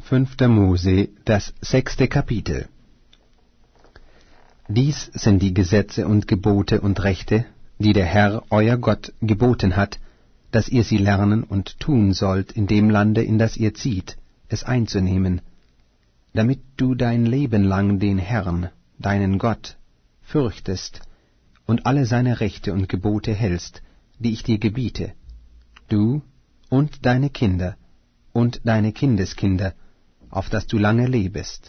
5. Mose, das 6. Kapitel. Dies sind die Gesetze und Gebote und Rechte, die der Herr, euer Gott, geboten hat, dass ihr sie lernen und tun sollt in dem Lande, in das ihr zieht, es einzunehmen, damit du dein Leben lang den Herrn, deinen Gott, fürchtest und alle seine Rechte und Gebote hältst, die ich dir gebiete, du und deine Kinder und deine Kindeskinder, auf dass du lange lebest.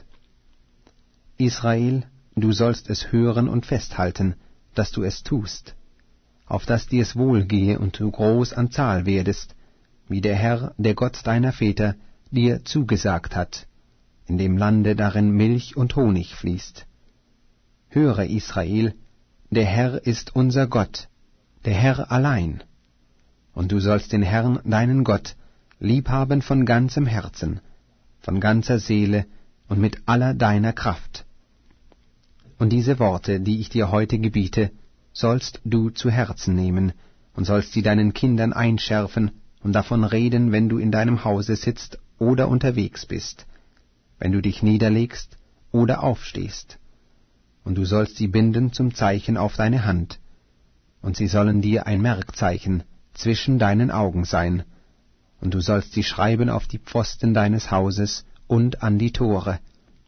Israel, du sollst es hören und festhalten, dass du es tust, auf dass dir's wohlgehe und du groß an Zahl werdest, wie der Herr, der Gott deiner Väter, dir zugesagt hat, in dem Lande, darin Milch und Honig fließt. Höre, Israel, der Herr ist unser Gott, der Herr allein. Und du sollst den Herrn, deinen Gott, liebhaben von ganzem Herzen, von ganzer Seele und mit aller deiner Kraft. Und diese Worte, die ich dir heute gebiete, sollst du zu Herzen nehmen und sollst sie deinen Kindern einschärfen und davon reden, wenn du in deinem Hause sitzt oder unterwegs bist, wenn du dich niederlegst oder aufstehst. Und du sollst sie binden zum Zeichen auf deine Hand, und sie sollen dir ein Merkzeichen zwischen deinen Augen sein, und du sollst sie schreiben auf die Pfosten deines Hauses und an die Tore.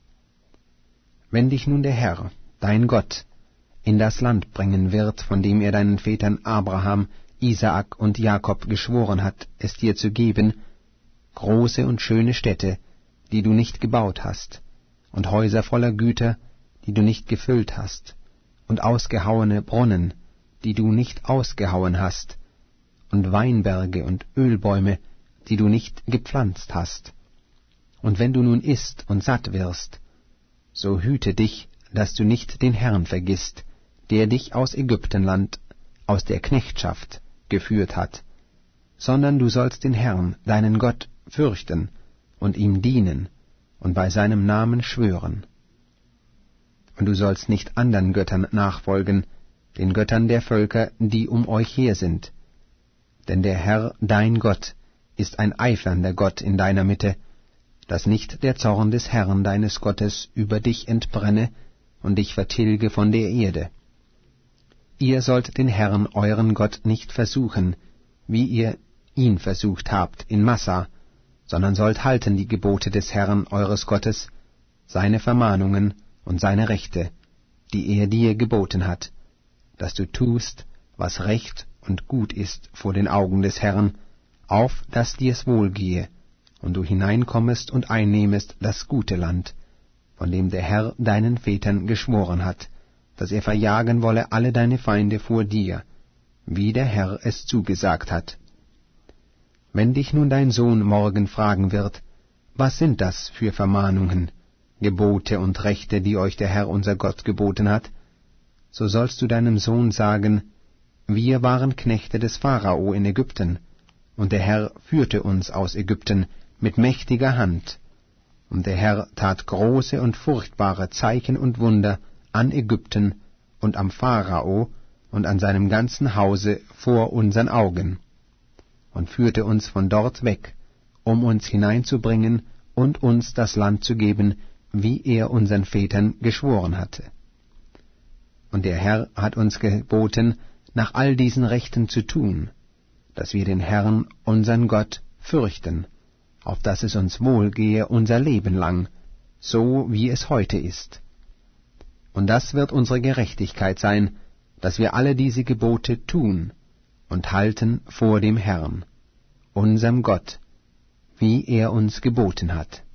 Wenn dich nun der Herr, dein Gott, in das Land bringen wird, von dem er deinen Vätern Abraham, Isaak und Jakob geschworen hat, es dir zu geben, große und schöne Städte, die du nicht gebaut hast, und Häuser voller Güter, die du nicht gefüllt hast, und ausgehauene Brunnen, die du nicht ausgehauen hast, und Weinberge und Ölbäume, die du nicht gepflanzt hast. Und wenn du nun isst und satt wirst, so hüte dich, dass du nicht den Herrn vergisst, der dich aus Ägyptenland, aus der Knechtschaft, geführt hat, sondern du sollst den Herrn, deinen Gott, fürchten und ihm dienen und bei seinem Namen schwören. Und du sollst nicht andern Göttern nachfolgen, den Göttern der Völker, die um euch her sind. Denn der Herr, dein Gott, ist ein eifernder Gott in deiner Mitte, dass nicht der Zorn des Herrn deines Gottes über dich entbrenne und dich vertilge von der Erde. Ihr sollt den Herrn, euren Gott, nicht versuchen, wie ihr ihn versucht habt in Massa, sondern sollt halten die Gebote des Herrn, eures Gottes, seine Vermahnungen und seine Rechte, die er dir geboten hat, dass du tust, was recht und gut ist vor den Augen des Herrn, auf dass dir's wohlgehe, und du hineinkommest und einnehmest das gute Land, von dem der Herr deinen Vätern geschworen hat, dass er verjagen wolle alle deine Feinde vor dir, wie der Herr es zugesagt hat. Wenn dich nun dein Sohn morgen fragen wird, was sind das für Vermahnungen, Gebote und Rechte, die euch der Herr unser Gott geboten hat, so sollst du deinem Sohn sagen, wir waren Knechte des Pharao in Ägypten, und der Herr führte uns aus Ägypten mit mächtiger Hand, und der Herr tat große und furchtbare Zeichen und Wunder an Ägypten und am Pharao und an seinem ganzen Hause vor unseren Augen, und führte uns von dort weg, um uns hineinzubringen und uns das Land zu geben, wie er unseren Vätern geschworen hatte. Und der Herr hat uns geboten, nach all diesen Rechten zu tun, dass wir den Herrn, unseren Gott, fürchten, auf dass es uns wohlgehe unser Leben lang, so wie es heute ist. Und das wird unsere Gerechtigkeit sein, dass wir alle diese Gebote tun und halten vor dem Herrn, unserem Gott, wie er uns geboten hat.